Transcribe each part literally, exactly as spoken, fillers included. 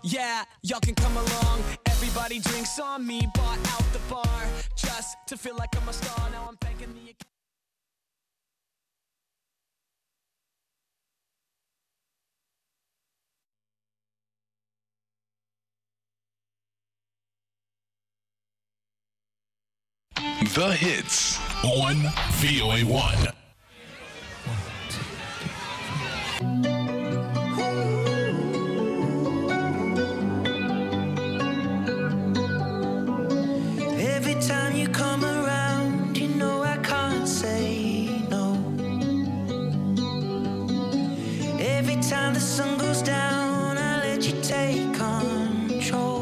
Yeah, y'all can come along. Everybody drinks on me, bought out the bar. Just to feel like I'm a star. Now I'm thanking the... The hits on V O A one. Every time you come around, you know I can't say no. Every time the sun goes down, I let you take control.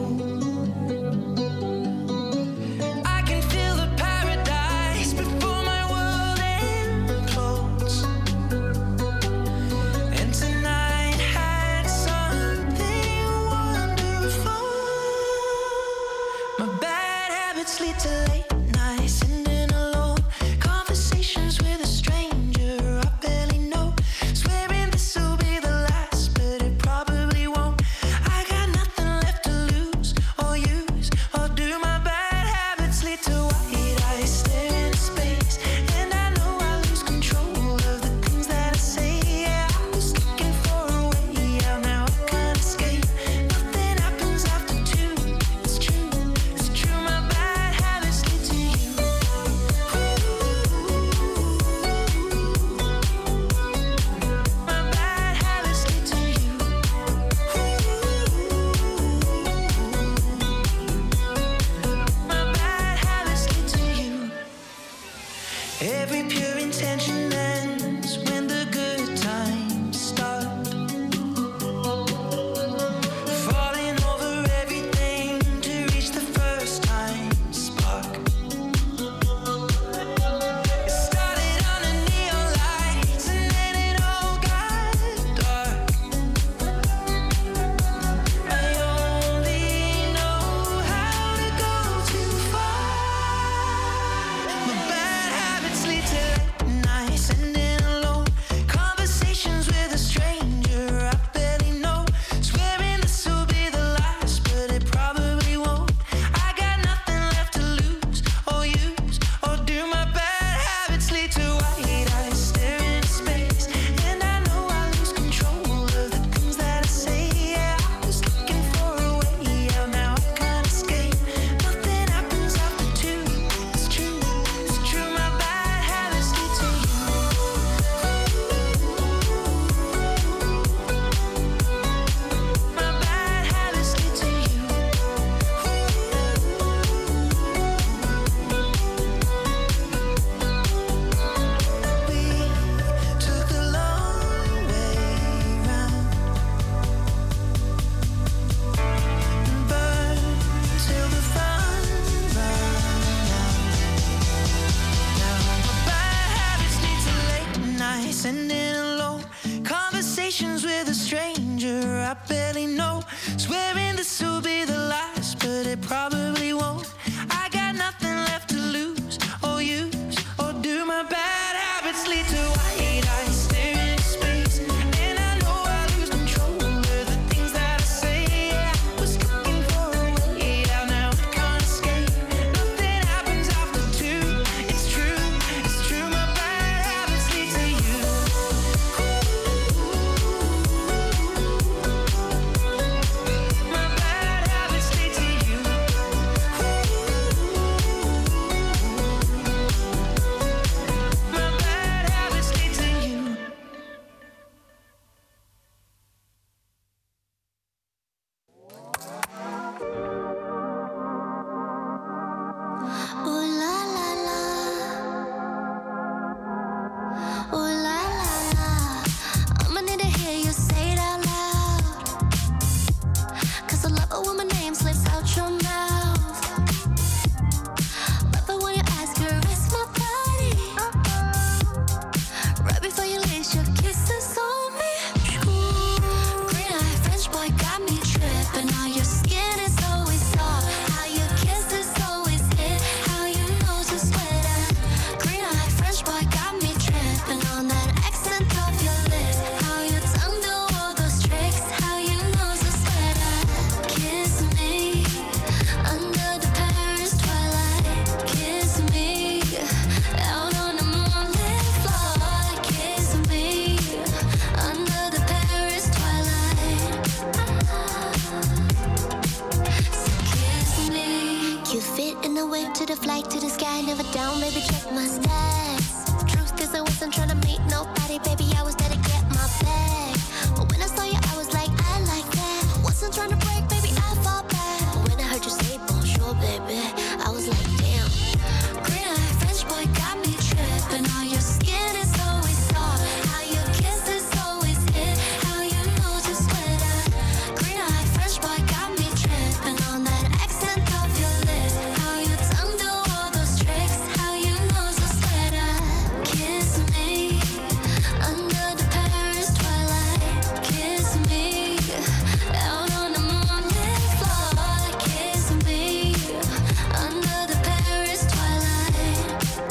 light to the sky, never down, baby, check my stats. Truth is, I wasn't trying to meet nobody, baby, I was there to get my bag. But when I saw you, I was like, I like that. Wasn't trying to break, baby, I fall back. But when I heard you say bonjour, baby, I was like, damn. Green eye French boy got me tripping. All your skin is always soft. How your kiss is always hit. How you know just when I. Green eye French boy got me tripping on that accent of your lips. How your tongue do all those tricks. How you know just when I. Kiss me under the Paris twilight. Kiss me out on the moonlit floor. Kiss me under the Paris twilight.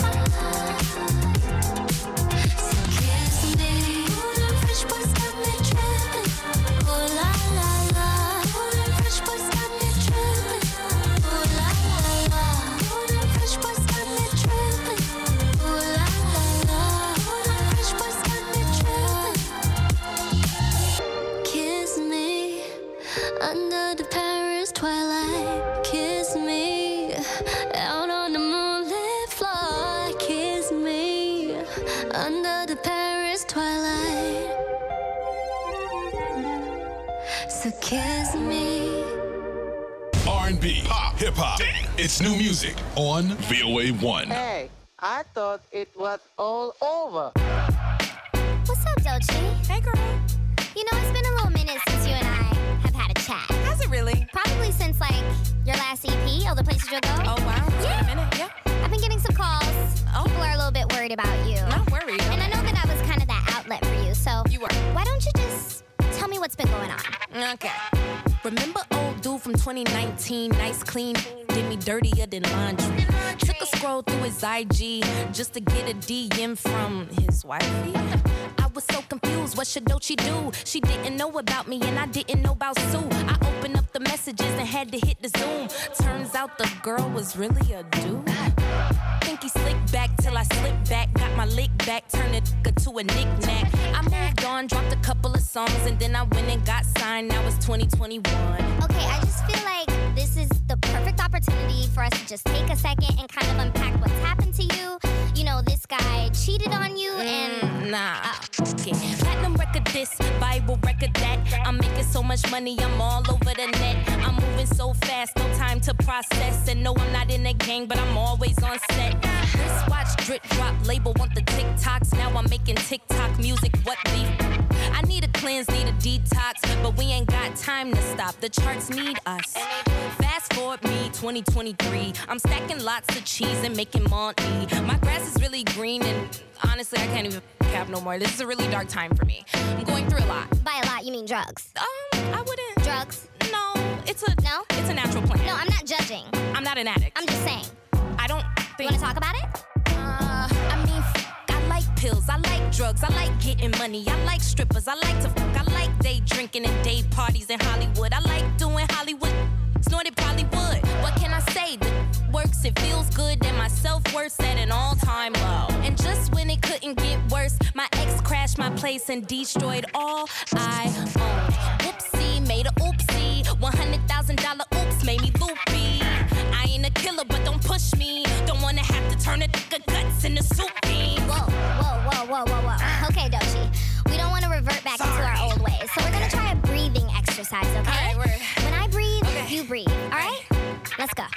So kiss me. Ooh, them French boys got me tripping. Ooh la la la. Ooh, them French boys got me tripping. Ooh la la la. Ooh, them French boys got me tripping. Ooh la la la. Ooh, them French boys got me tripping. Kiss me under the Paris twilight. Kiss me out on the moonlit floor. Kiss me under the Paris twilight. So kiss me. R and B, pop, hip hop. It's new music on V O A one. Hey, I thought it was all over. What's up, Doechii? Hey, girl. You know, it's been a little minute since you and I have had a chat. Has it really? Probably since, like, your last E P, All the Places You'll Go. Oh, wow. It's Yeah. been a minute. Yeah. I've been getting some calls. Oh. People are a little bit worried about you. Not worried. And I know that I was kind of that outlet for you, so You were. why don't you just tell me what's been going on? Okay. Remember old dude from twenty nineteen, nice clean, did me dirtier than laundry. Took a scroll through his I G just to get a D M from his wifey. I was so confused, what should Doechii do? She didn't know about me and I didn't know about Sue. I opened up the messages and had to hit the Zoom. Turns out the girl was really a dude. Think he slicked back till I slipped back. Got my lick back, turned it to a knick-knack. I moved on, dropped a couple of songs, and then I went and got signed. Now it's twenty twenty-one. Okay, I just feel like this is the perfect opportunity for us to just take a second and kind of unpack what's happened to you. You know, this guy cheated on you and... Mm, nah. Okay. Platinum record this, viral record that. I'm making so much money, I'm all over the net. I'm moving so fast, no time to process. And no, I'm not in a gang, but I'm always on set. Wristwatch, drip drop, label want the TikToks. Now I'm making TikTok music, what beef? I need a cleanse, need a detox, but we ain't got time to stop. The charts need us. Fast forward me, twenty twenty-three. I'm stacking lots of cheese and making money. My grass is really green and honestly, I can't even cap no more. This is a really dark time for me. I'm going through a lot. By a lot, you mean drugs? Um, I wouldn't. Drugs? No, it's a No? It's a natural plan. No, I'm not judging. I'm not an addict. I'm just saying. I don't You think. want to talk about it? Uh, I mean, f- I like pills, I like drugs, I like getting money, I like strippers, I like to fuck, I like day drinking and day parties in Hollywood. I like doing Hollywood, snorted probably would. What can I say? The works, it feels good, and my self-worth's at an all-time low. And just when it couldn't get worse, my ex crashed my place and destroyed all I owned. Whoopsie, made a oopsie, one hundred thousand dollar oops made me loopy. I ain't a killer, but don't push me. Don't wanna have to turn a nigga guts into soup beans. Whoa, whoa, whoa, whoa, whoa, whoa. Okay, Doechii. We don't want to revert back Sorry. into our old ways, so we're gonna try a breathing exercise, okay? All right, word. When I breathe, Okay. you breathe. All right? Let's go.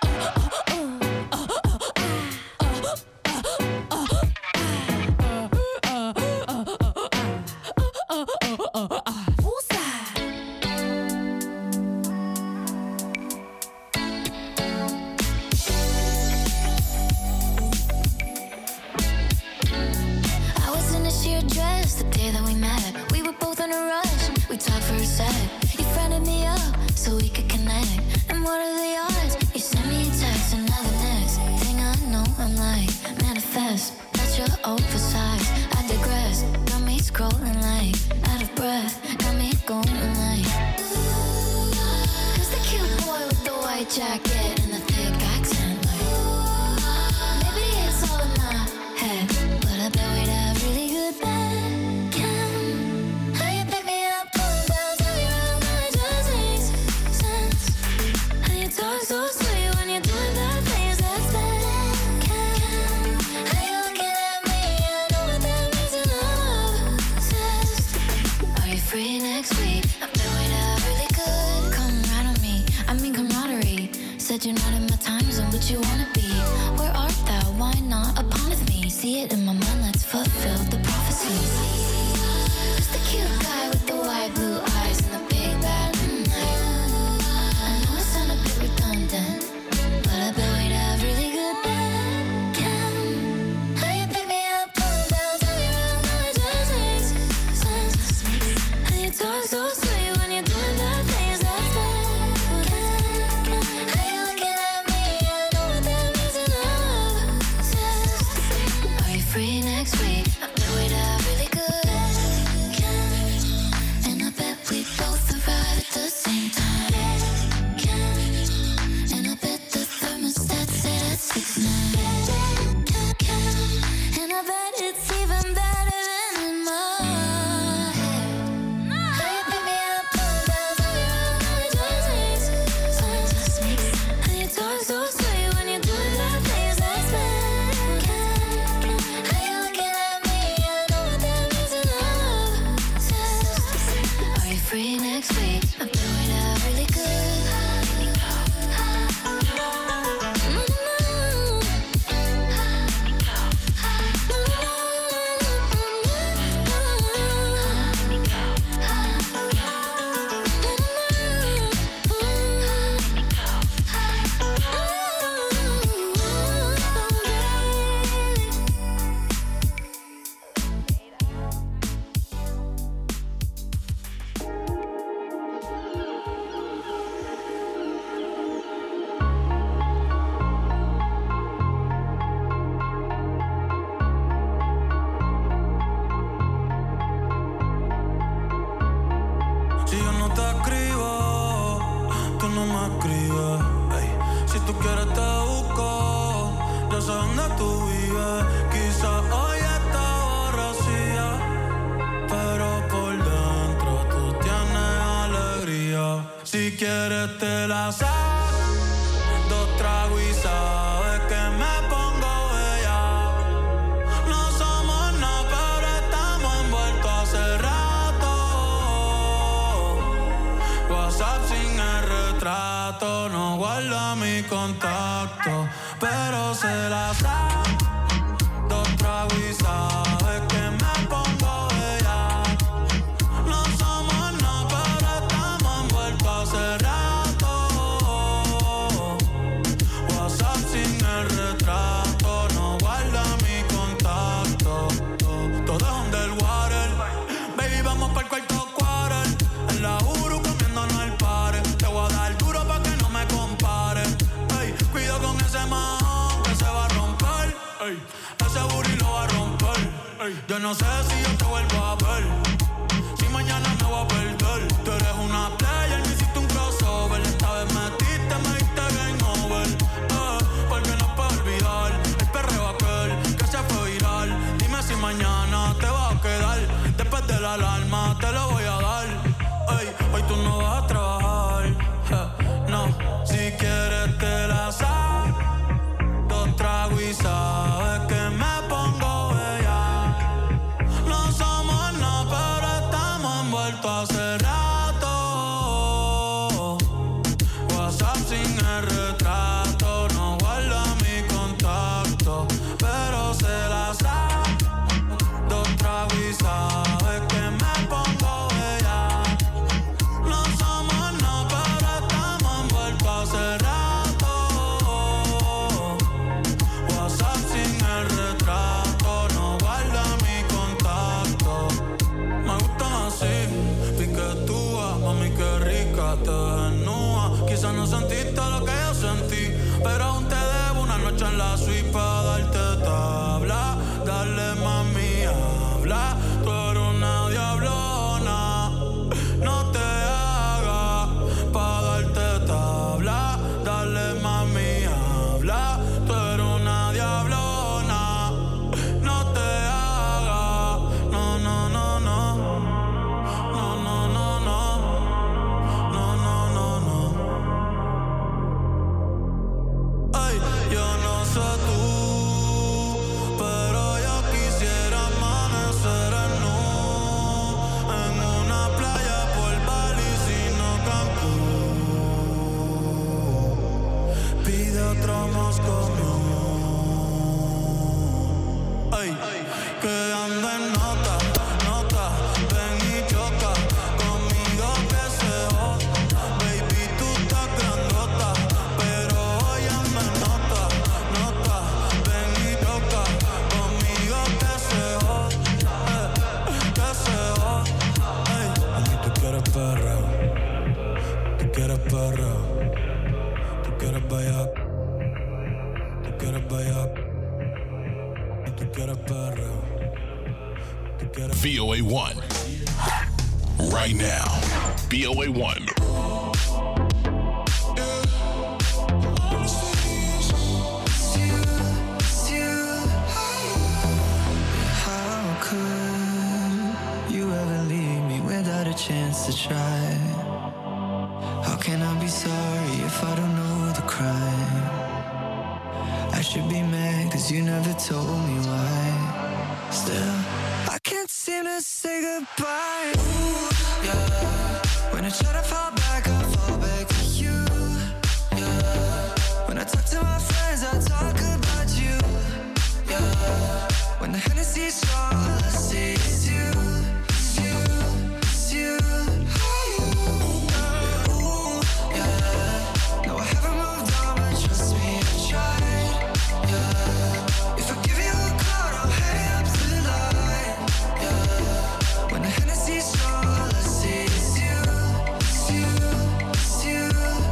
I was in a sheer dress the day that we met. We were both in a rush. We talked for a sec. You friended me up so we could connect. And what are the odds? You sent me a text, and now the next thing I know, I'm like, manifest. That's your oversized. I digress. Got me scrolling like out of breath. Got me going like. Who's the cute boy with the white jacket and the thick accent? Like, maybe it's all in my head, but I bet we'd have really good bacon. How you pick me up, pull down, tell me around, it just makes sense. How you talk so sweet when you're doing bad things, that's bad. said you're not in my time zone, but you wanna be. Where art thou? Why not a part of me? See it in my mind, let's fulfill the prophecies. Who's the cute guy with the wide blue eyes and the big bad night? I know I sound a bit redundant, but I bet we'd have really good back. How you pick me up, pull me down, turn me around, now it just makes sense. How you talk so sweet when you're doing that things that's bad. How you looking at me, I know what that means in love says. Are you free next week? I bet we'd have really good. And I bet we both arrive at the same time. And I bet the thermostat set at six nine. And I bet it's even better than in my head. How you pick me up, pull me down, turn me around, now it just makes sense. How you talk so sweet when you're doing that things that's bad. How you looking at me, I know what that means in love says. Are you free next week? I bet we'd have really good. Si yo no te escribo, tú no me escribes. Ey, si tú quieres te busco, yo sé dónde tú vives. Quizás hoy está borracía, pero por dentro tú tienes alegría. Si quieres te la saco, dos tragos y sabes que me pongo bella. No somos nada, pero estamos envueltos hace rato. WhatsApp sin el retrato, no guarda mi contacto, pero se la sabe. Dos tragos y sabe que me pongo bella. No somos nada, pero estamos envueltos hace rato. WhatsApp sin el retrato, no guarda mi contacto. Todo es underwater, baby, vamos pa'l cuarto quarter. En la Uru comiéndonos el pare. Te voy a dar duro pa' que no me compare. Ey, cuido con ese man que se va a romper. Ey, ese booty lo va a romper. Ey, yo no sé si yo te vuelvo a ver, si mañana me voy a perder. Tú eres una player, me hiciste un crossover. Esta vez metiste, me diste game over. Eh, porque no puedo olvidar el perreo aquel que se fue viral. Dime si mañana te vas a quedar. Después de la alarma te lo voy a dar. Ey, hoy tú no vas a trabajar. Eh, no, si quieres te la saco. Dos tragos y sabes que me pongo bella. No somos nada, pero estamos envueltos hace rato. WhatsApp sin el retrato, no guarda mi contacto, pero se la sabe. Dos tragos y sabe que me pongo bella. No somos nada, pero estamos envueltos hace rato. WhatsApp sin el retrato, no guarda mi contacto. Me gustan así, piquetúa, mami qué rica te desnuda. Quizás no sentiste lo que yo sentí, pero aún te debo una noche en la suite pa' darte tabla. Dale mami, habla, tú eres una diablona. No te hagas pa' darte tabla. Dale mami, habla, tú eres una diablona. No te hagas, no, no, no, no. No, no, no, no. No, no, no, no. Ay, yo no sé tú, de otro Moscow. Ay, que ando en nota, nota, ven y choca conmigo que se joda. Baby, tú estás grandota, pero hoy ando en nota, nota, ven y choca conmigo que se joda, eh, que se joda. Ay, a mí tú quieres perreo, tú quieres perreo, tú quieres bellac, tú quieres bellac. V O A one. Right now. V O A one. How could you ever leave me without a chance to try? How can I be sorry if I don't know the crime? I should be mad cause you never told me why. Still, I can't seem to say goodbye. Ooh, yeah. When I try to fall back, I fall back to you. Yeah. When I talk to my friends, I talk about you. Yeah. When the Hennessy's strong, all I see is you. It's you, it's you. Yeah. Ooh, yeah. No, I haven't moved on, but trust me, I tried. Yeah. If I give you a call, I'll hang up the line. Yeah. When the Hennessy's strong, all I see is you. It's you, it's you.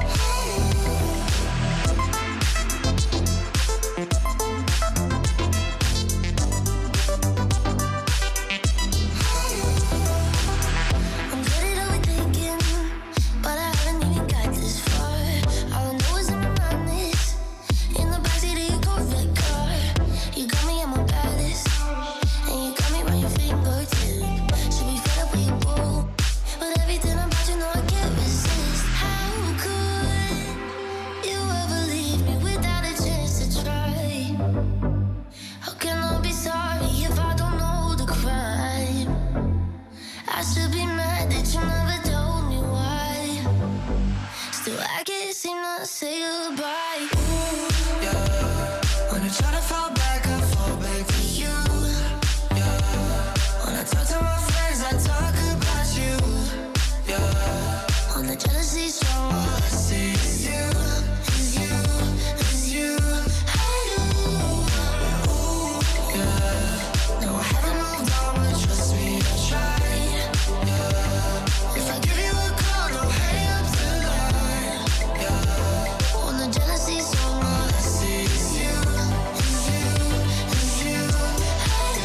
I'm good at overthinking, but I haven't even got this far. All I know is in my mind is in the backseat of your Corvette car. You got me at my baddest, and you got me by your fingertip. Should be fed up with you, boo, but everything about you know I can't resist. How could you ever leave me without a chance to try? How can I be sorry if I don't know the crime? I should be mad that you never told me why. Still, I can't seem to say goodbye. Ooh, yeah. When I try to fall back, I fall back to you. Yeah. When I talk to my friends, I talk about you. Yeah. When the jealousy's strong, all I see is you. Is you, is you. I do. Ooh, yeah. No, I haven't moved on, but trust me, I tried. Yeah. If I give you a call, don't hang up the line. Yeah. When the jealousy's strong, all I see is you. Is you, is you. I do.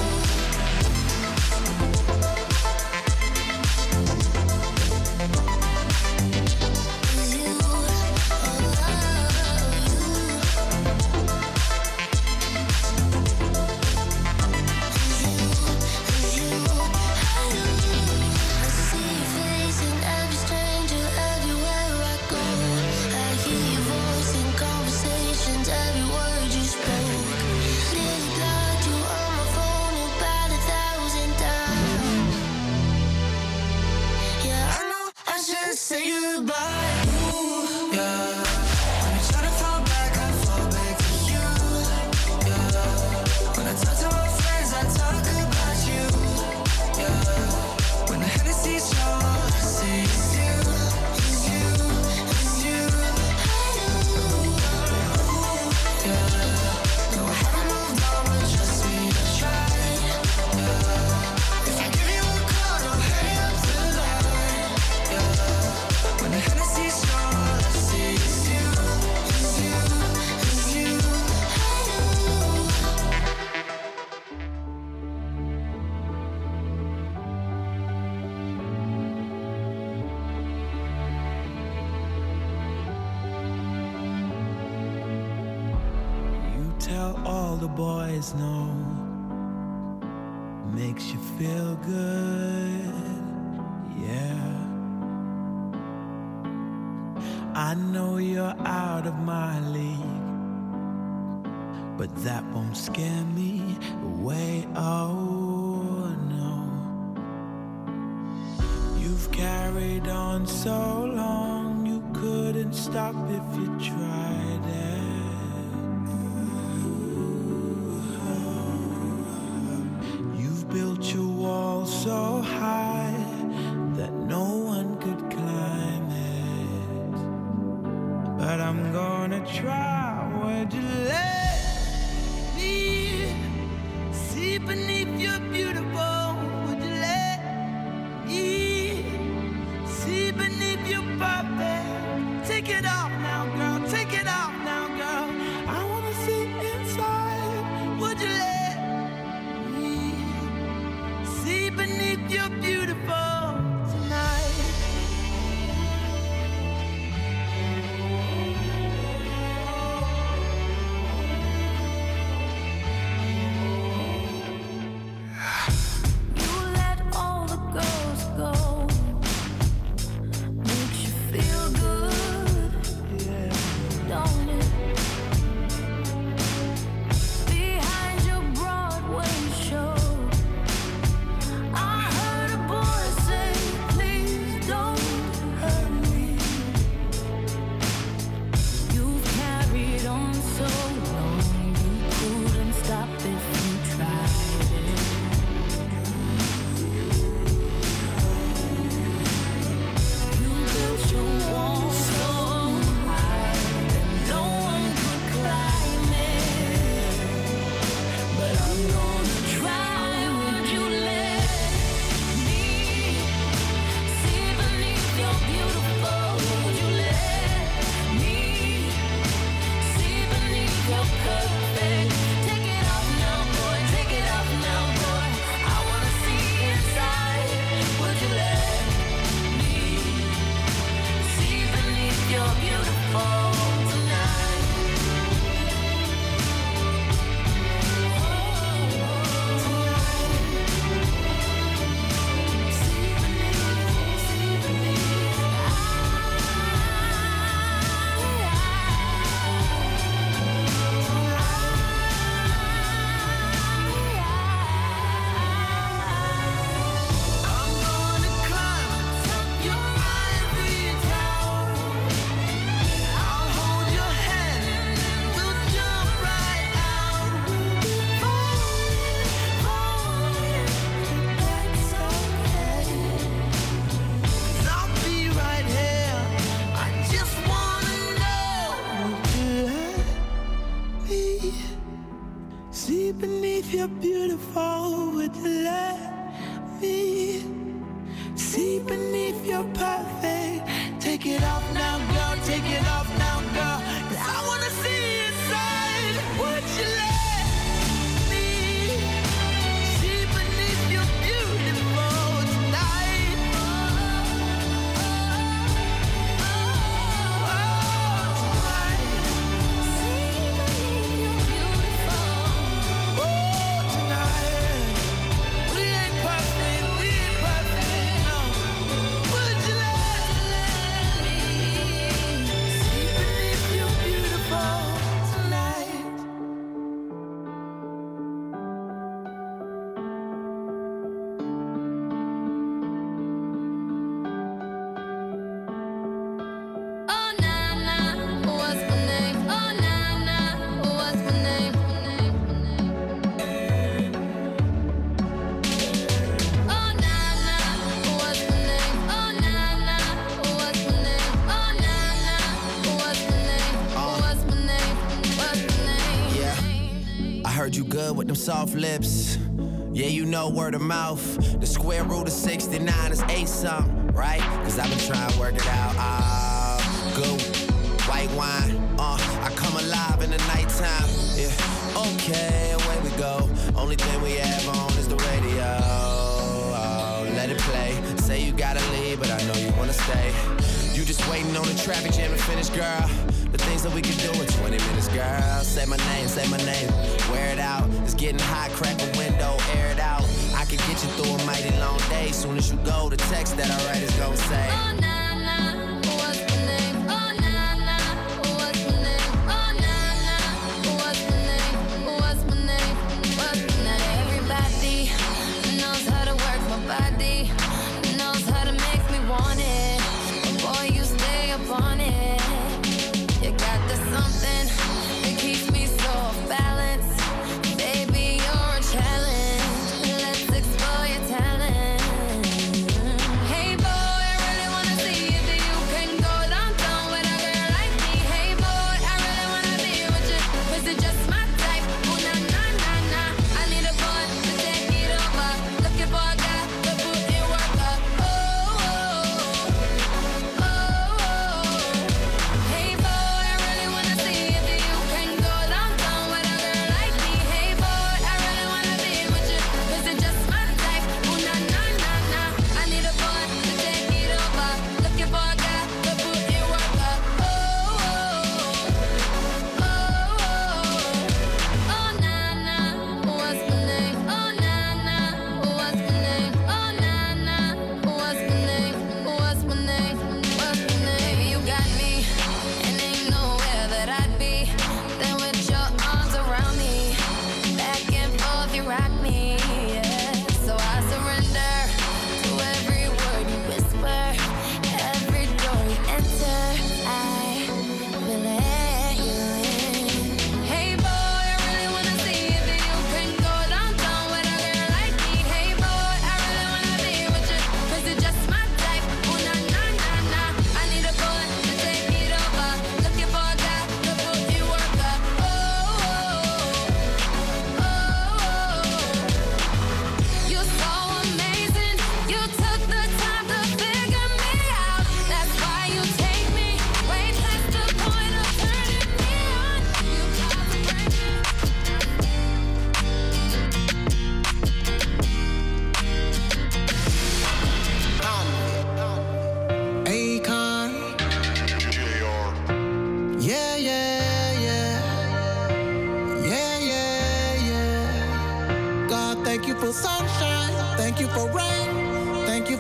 Is you, oh, is you, I do. I see your face in every stranger, everywhere I go. I hear your voice in conversations, every word you spoke. Nearly blocked you on my phone about a thousand times. Yeah, I know I should say goodbye. Ooh, yeah. When I try to fall back, I fall back to you. Yeah. When I talk to my friends, I talk about you. Yeah. When the Hennessy's strong, all I see is you. Is you, is you. I do. Ooh, yeah. No, I haven't moved on, but trust me, I tried. Yeah. If I give you a call, don't hang up the line. Yeah. When the Hennessy's strong, all I see is you. Is you, is you. I do. You tell all the boys no. Makes you feel good, yeah. I know you're out of my league, but that won't scare me away, oh no. You've carried on so long, you couldn't stop if you tried it. but I'm gonna try. Would you let me see beneath your beautiful? Would you let me see beneath your perfect? Take it off now, girl. Take it off now, girl. I wanna see inside. Would you let me see beneath your beautiful tonight? With them soft lips, yeah, you know word of mouth. The square root of sixty-nine is eight something, right? Cause I've been trying to work it out. Ah, uh, good white wine, uh, I come alive in the nighttime. Yeah, okay, away we go. Only thing we have on is the radio. Oh, let it play. Say you gotta leave, but I know you wanna stay. You just waiting on the traffic jam to finish, girl. The things that we can do in twenty minutes, girl. Say my name, say my name. Wear it out. It's getting hot, crack a window, air it out. I can get you through a mighty long day. Soon as you go, the text that I write is gonna say, oh, nah, nah, what's my name? Oh, nah, nah, what's my name? Oh, nah, nah, what's my name? What's my name? What's my name? Everybody knows how to work my body, knows how to make me want it. But boy, you stay up on it. You got this something that keeps me so off balance. Baby, you're a challenge. Let's explore your talent. Hey boy, I really wanna see if you can go downtown with a girl like me. Hey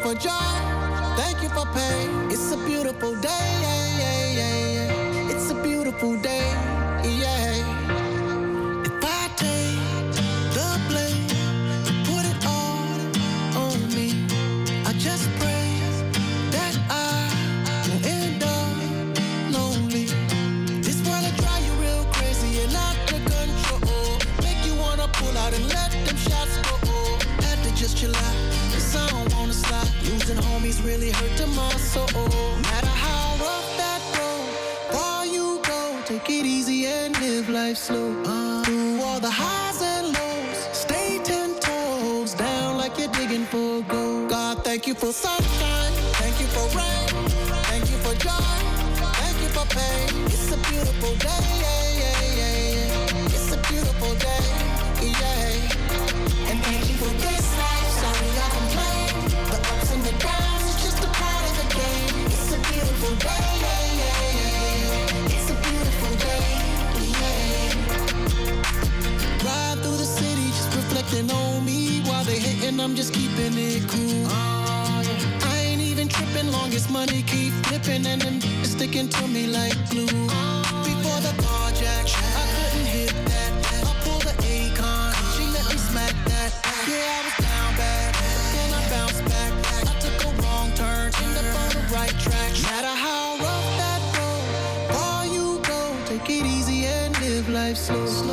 for joy, thank you for pain. It's a beautiful day, yeah, yeah, yeah, yeah. It's a beautiful day, yeah. If I take the blame and put it all on me, I just pray that I won't end up lonely. This world will drive you real crazy and out of control. Make you wanna pull out and let them shots go. Had to just chill out, cause I don't wanna slide. Losing homies really hurt to my soul. No matter how rough that road, far you go, take it easy and live life slow. Uh, through all the highs and lows, stay ten toes down like you're digging for gold. God, thank you for sunshine, thank you for rain, thank you for joy, thank you for pain. It's a beautiful day, yeah, yeah, yeah, yeah. It's a beautiful day, yeah. And thank you for this life, sorry I complain. The ups and the downs, it's just a part of the game. It's a beautiful day, yeah, yeah, yeah. It's a beautiful day, yeah. Ride through the city, just reflecting on me. While they hating, I'm just keeping it cool. Oh, yeah. I ain't even tripping, long as money keep flipping and them sticking to me like glue. Oh, before the carjack, I couldn't hit that. I pulled the Akon, she let me smack that. Yeah, I was down bad, but then I bounced back. I took a wrong turn, ended up on the right track. No matter how rough that road, far you go, take it easy and live life slow.